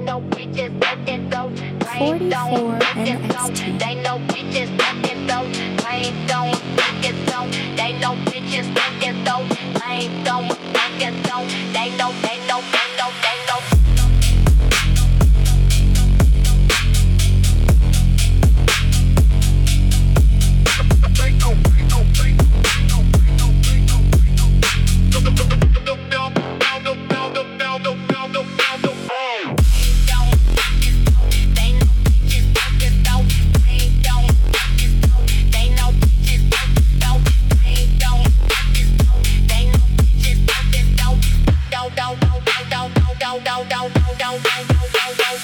no bitches fucking go. 44 NXT. They know bitches fucking go. Lame don't fucking go. They know bitches fucking go. Lame don't fucking go. They know, they know, they know, they know. Don't